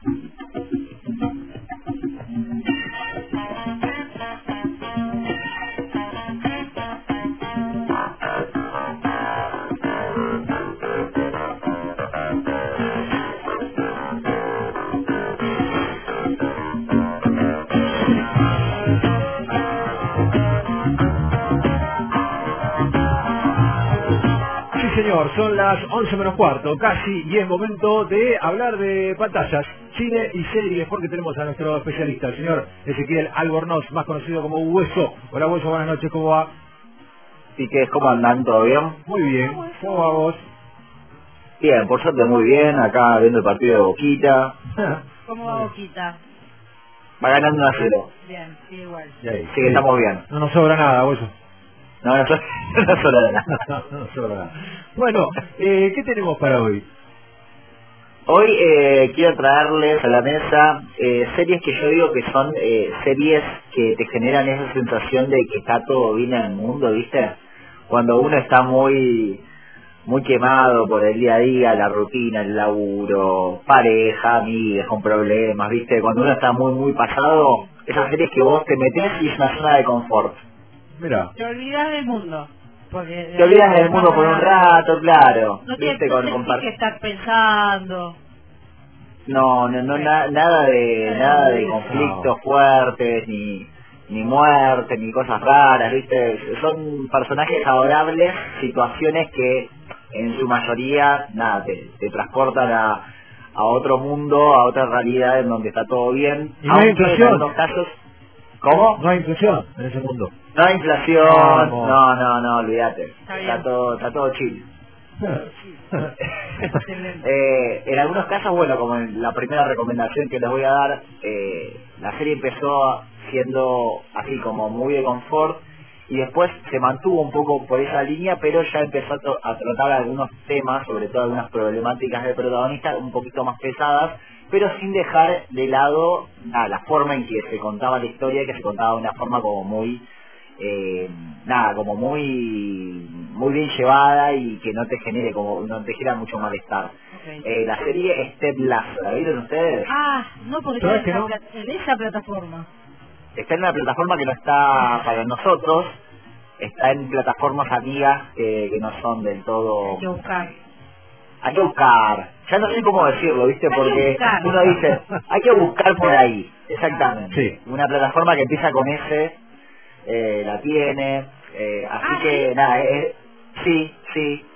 Señor, son las 11 menos cuarto, casi, y es momento de hablar de pantallas, cine y series, porque tenemos a nuestro especialista, el señor Ezequiel Albornoz, más conocido como Hueso. Hola Hueso, buenas noches, ¿cómo va? ¿Y qué? ¿Cómo andan? ¿Todo bien? Muy bien, ¿cómo va vos? Bien, por suerte muy bien, acá viendo el partido de Boquita. ¿Cómo va Boquita? Va ganando 1-0. Bien, sí, igual. Así que estamos bien. No nos sobra nada, Hueso. No, no sobra nada. No nos sobra nada. Bueno, ¿qué tenemos para hoy? Hoy quiero traerles a la mesa series que yo digo que son series que te generan esa sensación de que está todo bien en el mundo, ¿viste? Cuando uno está muy quemado por el día a día, la rutina, el laburo, pareja, amigas con problemas, ¿viste? Cuando uno está muy pasado, esas series que vos te metés y es una zona de confort. Mira. Te olvidas del mundo. Te olvidas del mundo por un rato, claro. No ¿Viste? tienes que estar pensando. Nada de conflictos fuertes, ni muerte, ni cosas raras, ¿viste? Son personajes adorables, situaciones que en su mayoría, nada, te transportan a otro mundo, a otra realidad en donde está todo bien. Y no hay inflación. En algunos casos, ¿cómo? No hay inflación en ese mundo. No hay inflación, no, olvídate. Está todo chill. En algunos casos, bueno, como en la primera recomendación que les voy a dar, la serie empezó siendo así como muy de confort y después se mantuvo un poco por esa línea, pero ya empezó a tratar algunos temas, sobre todo algunas problemáticas del protagonista un poquito más pesadas, pero sin dejar de lado la forma en que se contaba la historia, que se contaba de una forma como muy como muy bien llevada y que no te genere no te genera mucho malestar. Okay. La serie Step Ladder, ¿la vieron ustedes? No, porque está en esa plataforma. Está en una plataforma que no está para nosotros, está en plataformas amigas que no son del todo... Hay que buscar. Ya no sé cómo decirlo, ¿viste? Porque uno dice, hay que buscar por ahí. Exactamente. Sí. Una plataforma que empieza con S, la tiene, así que ¿sí? nada, sí,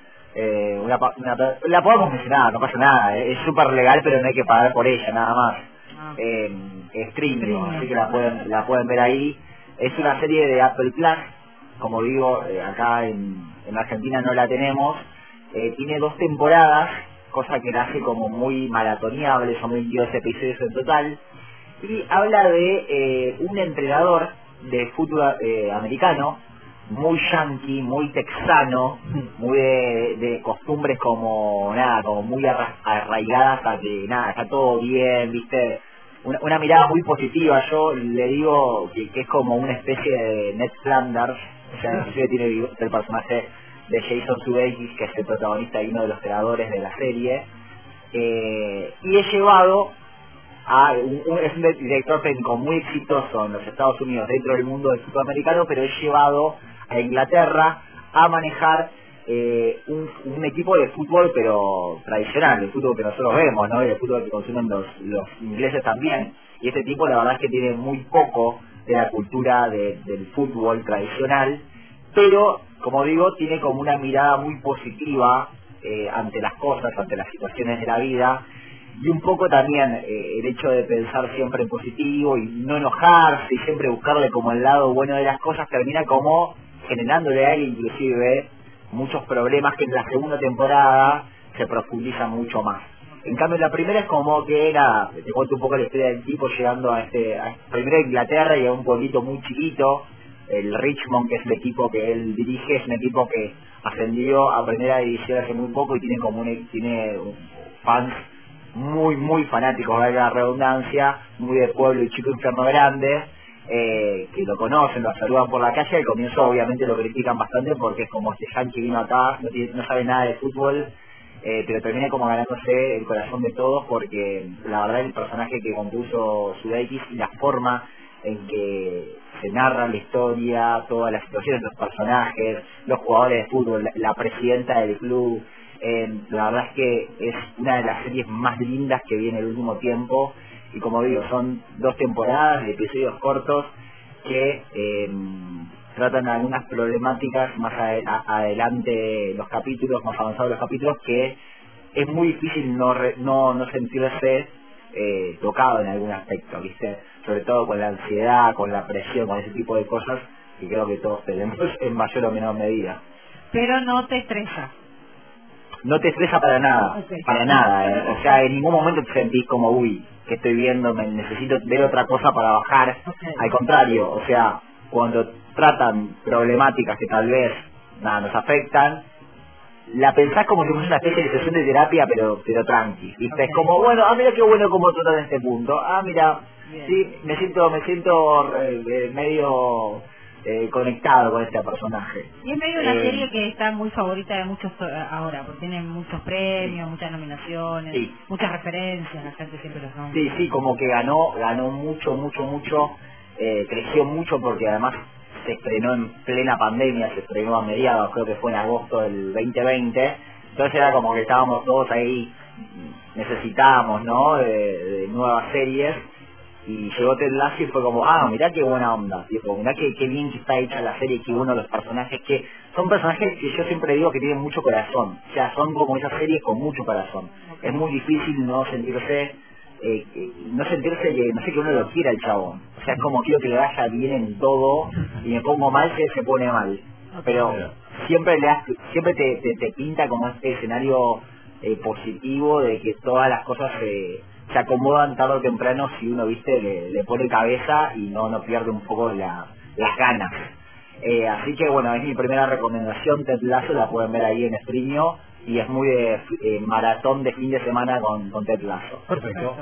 la podemos mencionar, no pasa nada, es súper legal, pero no hay que pagar por ella, nada más. Streaming, así que la pueden ver ahí. Es una serie de Apple Plus, como digo, acá en Argentina no la tenemos. Tiene 2 temporadas, cosa que la hace como muy maratoneable, son 22 episodios en total, y habla de un entrenador de fútbol americano, muy yankee, muy texano, muy de costumbres como muy arraigadas a que está todo bien, ¿viste? Una mirada muy positiva. Yo le digo que es como una especie de Ned Flanders, o sea, inclusive tiene el personaje de Jason Sudeikis, que es el protagonista y uno de los creadores de la serie, y es llevado es un director técnico muy exitoso en los Estados Unidos, dentro del mundo del fútbol americano, pero es llevado a Inglaterra a manejar un equipo de fútbol, pero tradicional, el fútbol que nosotros vemos, ¿no? Y el fútbol que consumen los ingleses también. Y este tipo la verdad es que tiene muy poco de la cultura del fútbol tradicional, pero, como digo, tiene como una mirada muy positiva ante las cosas, ante las situaciones de la vida. Y un poco también el hecho de pensar siempre en positivo y no enojarse y siempre buscarle como el lado bueno de las cosas, termina como generándole a él inclusive muchos problemas que en la segunda temporada se profundizan mucho más. En cambio la primera es como que te cuento un poco la historia del tipo llegando primero a Inglaterra y a un pueblito muy chiquito, el Richmond, que es el equipo que él dirige, es un equipo que ascendió a primera división hace muy poco y tiene fans muy fanáticos, de la redundancia, muy de pueblo y chico infierno grande, que lo conocen, lo saludan por la calle. Al comienzo obviamente lo critican bastante porque es como este yankee vino acá, no sabe nada de fútbol pero termina como ganándose el corazón de todos porque la verdad el personaje que compuso Sudeikis y la forma en que se narra la historia, todas las situaciones, los personajes, los jugadores de fútbol, la presidenta del club, la verdad es que es una de las series más lindas que vi en el último tiempo y como digo, son 2 temporadas de episodios cortos que tratan algunas problemáticas más adelante los capítulos, más avanzados los capítulos, que es muy difícil no sentirse tocado en algún aspecto, ¿viste? Sobre todo con la ansiedad, con la presión, con ese tipo de cosas que creo que todos tenemos en mayor o menor medida. Pero no te estresa. No te estresa para nada, para nada, o sea, en ningún momento te sentís como, uy, que estoy viendo, necesito ver otra cosa para bajar, al contrario, o sea, cuando tratan problemáticas que tal vez nos afectan, la pensás como si fuese una especie de sesión de terapia, pero tranqui, ¿viste? Es como, bueno, mira qué bueno cómo tratan este punto, mira, sí, me siento medio conectado con este personaje. Y es medio una serie que está muy favorita de muchos ahora, porque tiene muchos premios, muchas nominaciones, muchas referencias, la gente siempre los nombra. Sí, como que ganó mucho, creció mucho porque además se estrenó en plena pandemia, se estrenó a mediados, creo que fue en agosto del 2020, entonces era como que estábamos todos ahí, necesitábamos, ¿no?, de nuevas series, y llegó Ted Lasso y fue como, mirá qué buena onda, tipo, mirá qué bien que está hecha la serie, qué bueno los personajes, que son personajes que yo siempre digo que tienen mucho corazón, o sea, son como esas series con mucho corazón. Es muy difícil no sentirse que, que uno lo quiera el chabón, o sea, es como quiero que le vaya bien en todo, y me pongo mal que se pone mal, pero siempre te pinta como este escenario positivo de que todas las cosas se acomodan tarde o temprano si uno, viste, le pone cabeza y no pierde un poco las ganas. Así que bueno, es mi primera recomendación, Ted Lasso, la pueden ver ahí en Streamio y es muy de maratón de fin de semana con Ted Lasso. Perfecto.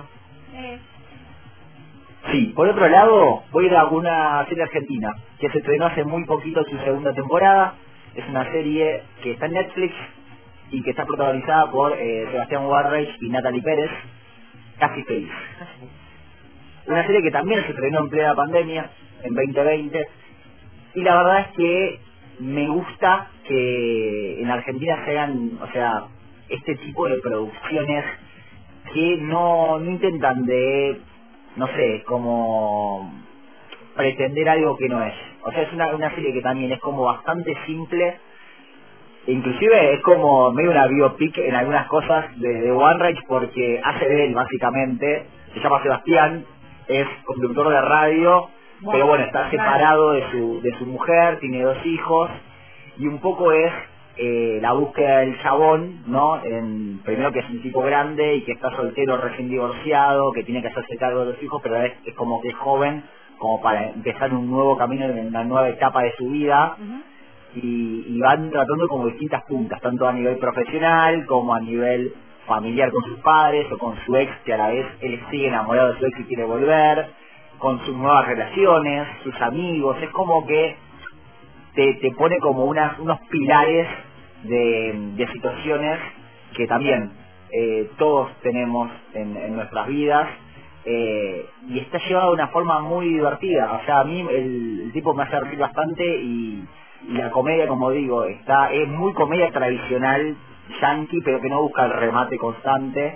Sí, por otro lado, voy a ir a una serie argentina que se estrenó hace muy poquito su segunda temporada. Es una serie que está en Netflix y que está protagonizada por Sebastián Warreich y Natalie Pérez. Casi Feliz. Una serie que también se estrenó en plena pandemia, en 2020, y la verdad es que me gusta que en Argentina se hagan, o sea, este tipo de producciones que no intentan no sé, como pretender algo que no es. O sea, es una serie que también es como bastante simple, inclusive es como medio una biopic en algunas cosas de Warreich porque hace de él básicamente, se llama Sebastián, es conductor de radio, pero bueno, está separado de su mujer, tiene 2 hijos, y un poco es la búsqueda del chabón, ¿no? Primero que es un tipo grande y que está soltero, recién divorciado, que tiene que hacerse cargo de los hijos, pero es como que es joven, como para empezar un nuevo camino en una nueva etapa de su vida. Y van tratando como distintas puntas, tanto a nivel profesional como a nivel familiar con sus padres o con su ex, que a la vez él sigue enamorado de su ex y quiere volver, con sus nuevas relaciones, sus amigos. Es como que te pone como unos pilares de situaciones que también todos tenemos en nuestras vidas, y está llevado de una forma muy divertida. O sea, a mí el tipo me hace reír bastante y la comedia, como digo, es muy comedia tradicional yankee, pero que no busca el remate constante,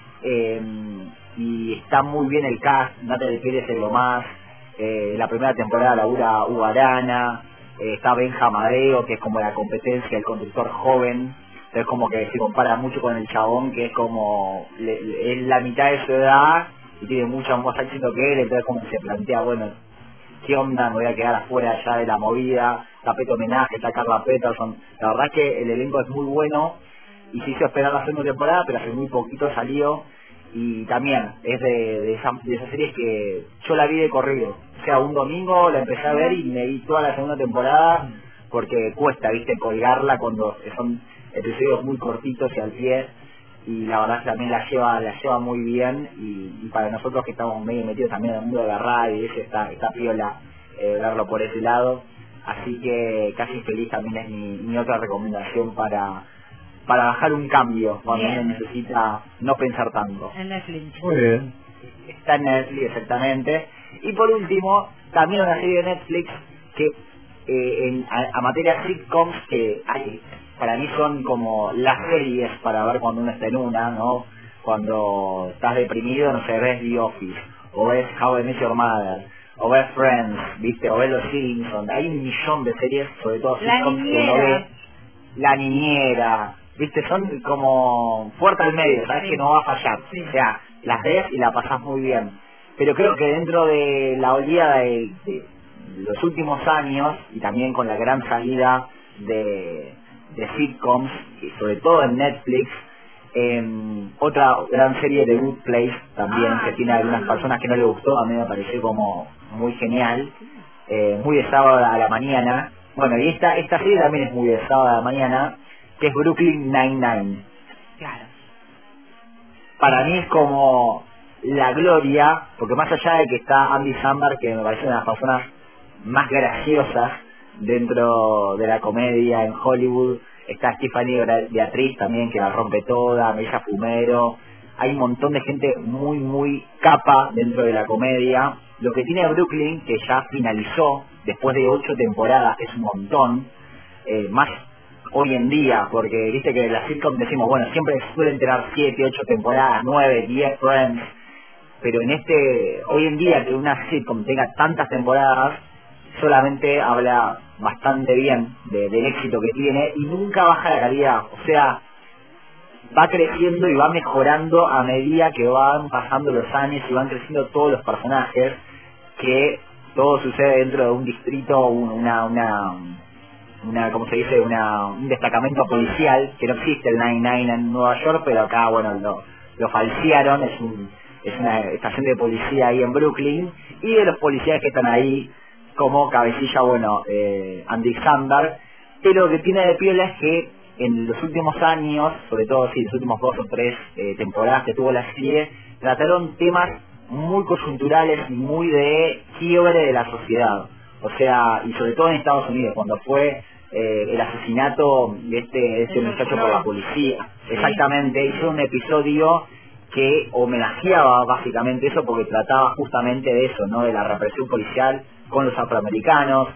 y está muy bien el cast. Natalie Pérez es lo más, la primera temporada labura Hugo Arana, está Benja Madeo, que es como la competencia, el conductor joven, entonces como que se compara mucho con el chabón, que es como es la mitad de su edad y tiene mucho más éxito que él, entonces como que se plantea, bueno, ¿qué onda? Me voy a quedar afuera ya de la movida. Está Peto Homenaje, está Carla Peterson. La verdad es que el elenco es muy bueno y se hizo esperar la segunda temporada, pero hace muy poquito salió. Y también es de esas series que yo la vi de corrido. O sea, un domingo la empecé a ver y me vi toda la segunda temporada porque cuesta, viste, colgarla cuando son episodios muy cortitos y al pie. Y la verdad que también la lleva muy bien, y para nosotros que estamos medio metidos también en el mundo de la radio y eso está piola verlo por ese lado. Así que Casi Feliz también es mi otra recomendación para para bajar un cambio cuando uno necesita no pensar tanto. En Netflix. Muy bien. Está en Netflix, exactamente. Y por último, también una serie de Netflix que a materia sitcoms que hay, para mí son como las series para ver cuando uno está en una, ¿no? Cuando estás deprimido, no sé, ves The Office, o ves How I Met Your Mother, o ves Friends, ¿viste? O ves Los Simpsons. Hay un millón de series, sobre todo sitcoms que uno ve. La Niñera, ¿viste? Son como puerta al medio, sabes que no va a fallar. O sea, las ves y la pasás muy bien. Pero creo que dentro de la oleada de los últimos años, y también con la gran salida de sitcoms, y sobre todo en Netflix, otra gran serie de Good Place también, que tiene algunas personas que no le gustó, a mí me pareció como muy genial, muy de sábado a la mañana. Bueno, y esta serie también es muy de sábado a la mañana, que es Brooklyn Nine-Nine. Claro. Para mí es como la gloria, porque más allá de que está Andy Samberg, que me parece una de las personas más graciosas dentro de la comedia en Hollywood, está Stephanie Beatriz también, que la rompe toda, Melissa Fumero, hay un montón de gente muy, muy capa dentro de la comedia. Lo que tiene Brooklyn, que ya finalizó, después de 8 temporadas, que es un montón, más hoy en día, porque viste que las sitcoms decimos, bueno, siempre suelen tener 7, 8 temporadas, 9, 10 Friends, pero hoy en día que una sitcom tenga tantas temporadas, solamente habla bastante bien del éxito que tiene y nunca baja la calidad, o sea, va creciendo y va mejorando a medida que van pasando los años y van creciendo todos los personajes, que todo sucede dentro de un distrito, ¿cómo se dice? Un destacamento policial, que no existe el 99 en Nueva York, pero acá, bueno, lo falsearon, es una estación de policía ahí en Brooklyn, y de los policías que están ahí como cabecilla, bueno, Andy Samberg, pero lo que tiene de piola es que en los últimos años, sobre todo los últimos 2 o 3 temporadas que tuvo la serie, trataron temas muy coyunturales y muy de quiebre de la sociedad. O sea, y sobre todo en Estados Unidos, cuando fue el asesinato de este muchacho por la policía. Exactamente, hizo un episodio que homenajeaba básicamente eso, porque trataba justamente de eso, ¿no? De la represión policial con los afroamericanos.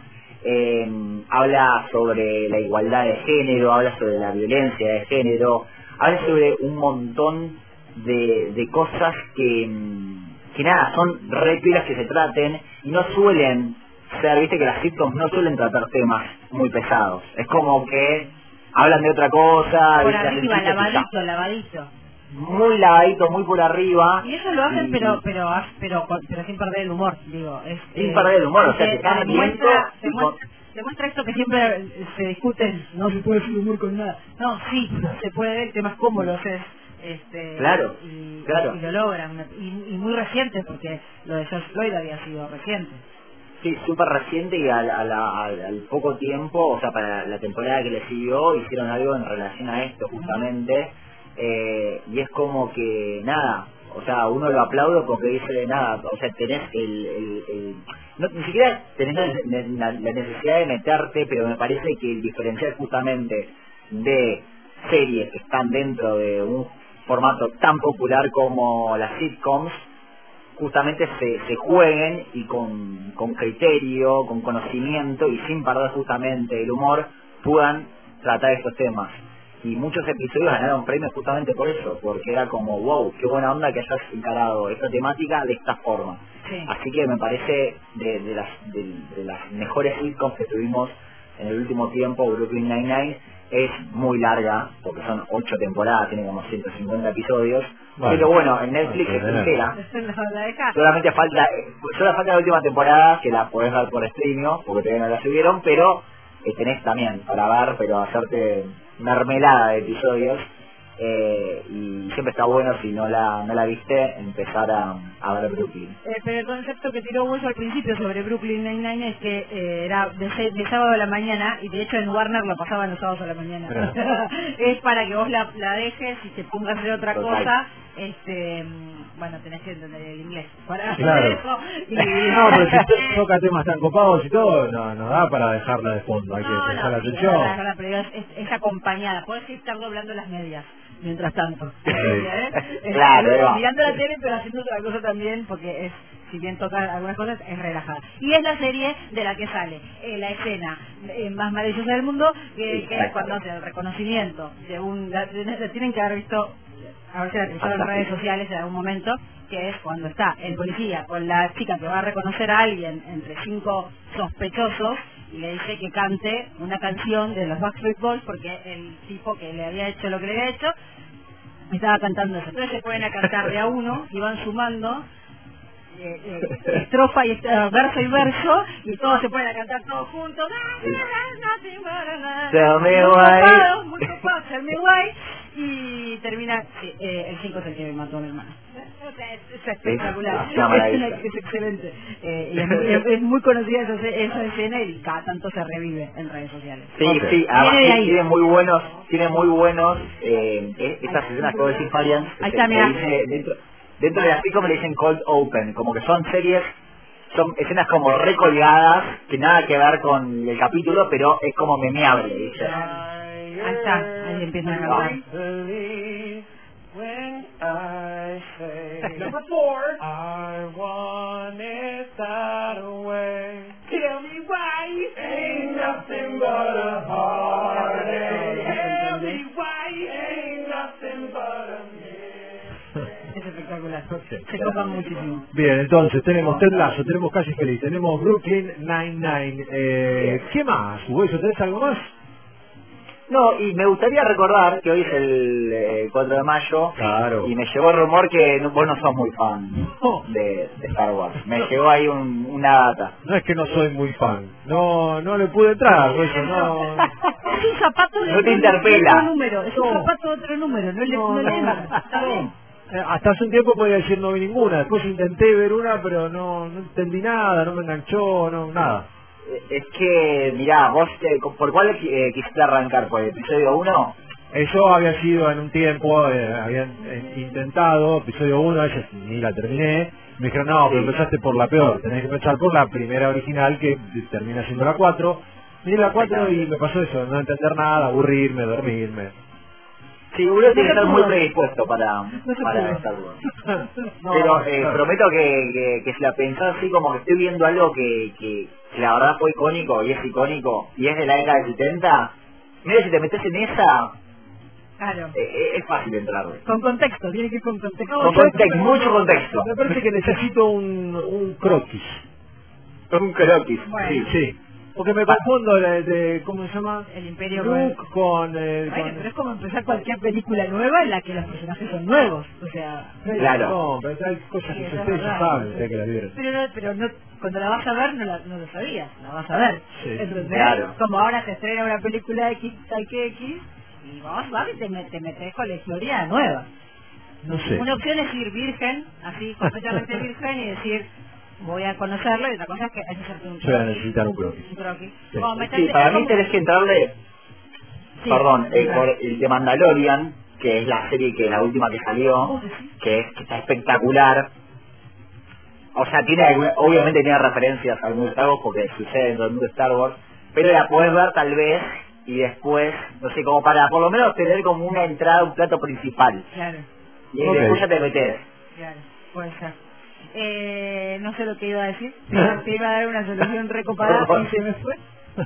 Habla sobre la igualdad de género, habla sobre la violencia de género, habla sobre un montón de cosas que nada, son re pilas que se traten y no suelen ser, viste que las sitcoms no suelen tratar temas muy pesados, es como que hablan de otra cosa, por arriba, lavadito. Muy lavadito, muy por arriba. Y eso lo hacen, pero sin perder el humor, digo. Sin perder el humor, o sea, te están viendo... Demuestra esto que siempre se discute, no se puede hacer humor con nada. No, sí, se puede, el tema es cómo lo haces. Claro. Y lo logran, y muy reciente, porque lo de George Floyd había sido reciente. Sí, súper reciente, y al poco tiempo, o sea, para la temporada que le siguió, hicieron algo en relación a esto justamente. Y es como que nada, o sea, uno lo aplaudo porque dice nada, o sea, tenés no, ni siquiera tenés la necesidad de meterte, pero me parece que el diferencial justamente de series que están dentro de un formato tan popular como las sitcoms, justamente se jueguen y con criterio, con conocimiento y sin perder justamente el humor, puedan tratar estos temas. Y muchos episodios ganaron premios justamente por eso, porque era como, wow, qué buena onda que hayas encarado esta temática de esta forma. Sí. Así que me parece de las mejores sitcoms que tuvimos en el último tiempo. Brooklyn Nine-Nine es muy larga, porque son 8 temporadas, tiene como 150 episodios, vale. Pero bueno, en Netflix es entera. Solamente falta la última temporada, que la podés ver por streaming, porque todavía no la subieron, pero tenés también para ver, pero hacerte mermelada de episodios. y siempre está bueno, si no la viste, empezar a ver Brooklyn. Pero el concepto que tiró Hueso al principio sobre Brooklyn Nine-Nine es que era de sábado a la mañana, y de hecho en Warner lo pasaban los sábados a la mañana. Es para que vos la dejes y te pongas a hacer otra cosa. Bueno, tenés que entender el inglés para hacer eso. No, pero si toca temas tan copados y todo, no da para dejarla de fondo, hay que prestar atención. Pero es acompañada, podés estar doblando las medias mientras tanto. Claro, mirando la tele pero haciendo otra cosa también, porque si bien toca algunas cosas, es relajada. Y es la serie de la que sale la escena más maravillosa del mundo, que es cuando hace el reconocimiento de tienen que haber visto, a ver si la utilizaron en redes sociales en algún momento, que es cuando está el policía con la chica que va a reconocer a alguien entre 5 sospechosos y le dice que cante una canción de los Backstreet Boys, porque el tipo que le había hecho lo que le había hecho estaba cantando eso. Entonces se pueden a cantar de a uno y van sumando estrofa y verso y verso, y todos se pueden a cantar todos juntos. Tell me why. Muy copado, tell me why. Y termina, el 5 es el que me mató a mi hermana. Es espectacular, es excelente. Y es muy conocida esa escena, y cada tanto se revive en redes sociales. Sí, además tiene muy buenos estas escenas que vos decís, Marian. Ahí está, mira. Dentro de las sitcom le dicen cold open, como que son escenas como recolgadas, que nada que ver con el capítulo, pero es como memeable, ¿viste? Ahí está, ahí empiezan a cantar. Number 4. I want it that way. Tell me why. Ain't nothing but a heartache. Tell me why. Ain't nothing but a es espectacular, se copan muchísimo. Bien, entonces tenemos Ted Lasso, tenemos Casi Feliz, tenemos Brooklyn Nine-Nine. ¿Qué más, Hueso? ¿Tenés algo más? No, y me gustaría recordar que hoy es el 4 de mayo, claro, y me llegó el rumor que vos no sos muy fan de Star Wars. Me llegó ahí una data. No es que no soy muy fan, no le pude entrar, Hueso, no. Es un zapato de no te interpela. Otro número, es un zapato de otro número, no le está bien. Hasta hace un tiempo podía decir no vi ninguna, después intenté ver una, pero no entendí nada, no me enganchó, nada. Es que, mirá, vos, ¿por cuál quisiste arrancar? ¿Por el episodio 1? Eso había sido en un tiempo, habían intentado, episodio 1, ella ni la terminé, me dijeron, no, pero empezaste por la peor, tenés que empezar por la primera original, que termina siendo la 4, miré la 4 y me pasó eso, no entender nada, aburrirme, dormirme. Sí, uno tiene que estar muy predispuesto para Star Wars. Pero prometo que si la pensás así, como que estoy viendo algo que la verdad fue icónico, y es de la década del 70, mira, si te metes en esa, claro, es fácil entrar. Con contexto, tiene que ir con contexto. Con contexto, mucho contexto. Me parece que necesito un croquis. Un croquis, bueno. Sí. Porque me confundo de ¿cómo se llama? El Imperio Luke con pero es como empezar cualquier película nueva en la que los personajes son nuevos, o sea... Claro. No, pero hay cosas que ustedes ya saben, que la vieron. Pero no, cuando la vas a ver no lo sabías, la vas a ver. Sí. Entonces, claro. Como ahora se estrena una película X, tal que X, y vos vas y te metes con la historia nueva. No sé. Una opción es ir virgen, así completamente virgen, y decir... voy a conocerlo, y otra cosa es que hay que hacerte un croquis. Voy a necesitar un croquis. Sí, para mí tenés que entrarle, por el de Mandalorian, que es la serie la última que salió, que está espectacular. O sea, obviamente tiene referencias al mundo de Star Wars, porque sucede dentro del mundo de Star Wars, pero la podés ver tal vez, y después, no sé, como para por lo menos tener como una entrada, un plato principal. Claro. Y después ya te metés. Claro, puede ser. No sé lo que iba a decir, te iba a dar una solución recopada y se me fue.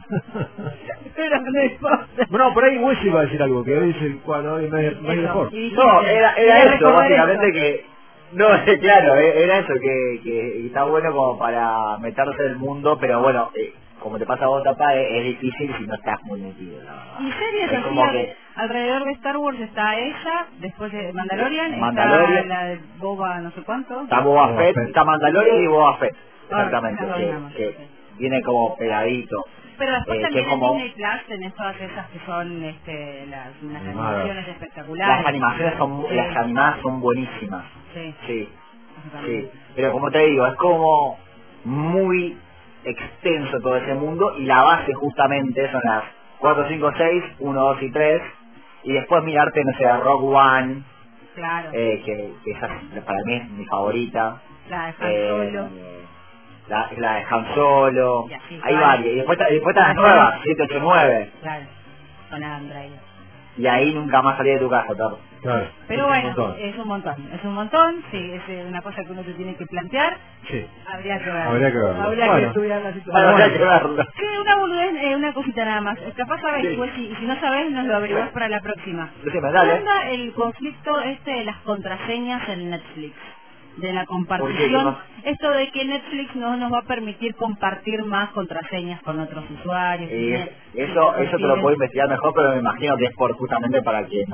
Pero no importa. Bueno, por ahí Wes iba a decir algo, que hoy es el cuadro y medio mejor. No, era eso, básicamente que... No, claro, era eso, que está bueno como para meterse en el mundo, pero bueno, como te pasa a vos, Tapa, es difícil si no estás muy metido, la verdad. Y series es así, como que... alrededor de Star Wars está ella, después de Mandalorian, está la de Boba no sé cuánto. Está Boba Fett, está Mandalorian y Boba Fett, exactamente. viene como pegadito. Pero después que también es como... en Disney Plus tenés todas esas que son unas Animadas. animaciones espectaculares. Las animaciones son, Sí. las animadas son buenísimas. Sí, Sí, eso sí. también. Pero como te digo, es como muy extenso todo ese mundo y la base justamente son las 4, 5, 6, 1, 2 y 3 y después mirarte, no sé, a Rock One, Claro, que esa para mí es mi favorita. la de Han Solo. La de Han Solo, Y así, hay vale. varias. Y después están las nuevas, 7, 8, 9. Claro, con Android. Y ahí nunca más salí de tu casa, Tor. Claro. Pero Es un bueno, montón. es un montón, sí, es una cosa que uno se tiene que plantear. Sí. Habría que verlo. Habría que verlo. Habría que Bueno. estudiar la Bueno, situación. hay que verlo. Sí, una boludez, una cosita nada más. Capaz sabes, Sí. pues, si no sabes, nos lo averiguás para la próxima. Decime, ¿Qué dale. onda el conflicto de las contraseñas en Netflix? De la ¿Por qué? ¿Qué compartición. pasa? Esto de que Netflix no nos va a permitir compartir más contraseñas con otros usuarios. Eso te lo puedo investigar mejor, pero me imagino que es justamente para que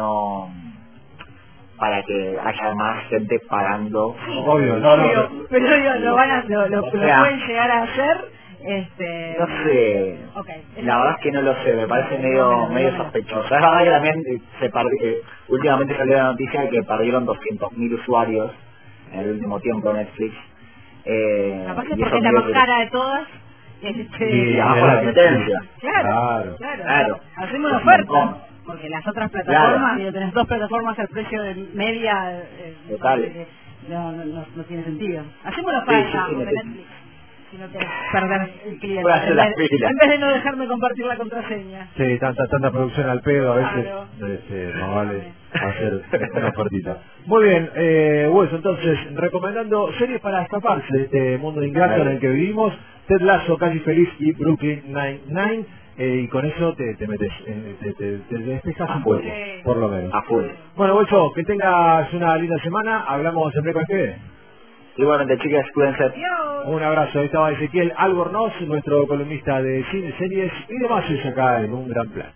haya más gente pagando. Obvio, Obvio, pero digo, lo O sea, pueden llegar a hacer. No sé. Okay. La verdad es que no lo sé, me parece No, medio sospechoso. Es verdad que también últimamente salió la noticia de que perdieron 200.000 usuarios en el último tiempo Netflix. Capaz Y es eso porque es la medio más que- cara de todas. Y abajo la competencia. Claro. Claro. Hacemos una Es un oferta. montón. Porque las otras plataformas, Claro. tenés dos plataformas al precio de media. Total. No tiene sentido. Hacemos una Sí, oferta sí, porque sí. Netflix. Si no querés perder el cliente. Voy a hacer las pilas. En vez de no dejarme compartir la contraseña. Sí, tanta producción al pedo a veces, Claro. no vale hacer una ofertita. Muy bien, Hueso, entonces, recomendando series para escaparse de este mundo ingrato en el que vivimos, Ted Lasso, Casi Feliz y Brooklyn Nine-Nine, y con eso te metes, te despejas un poco, por lo menos. A full. Bueno, Hueso, que tengas una linda semana, hablamos en breve. ¿Con qué? Igualmente, chicas, cuídense. Un abrazo, ahí estaba Ezequiel Albornoz, nuestro columnista de cine, series y demás acá en Un Gran Plan.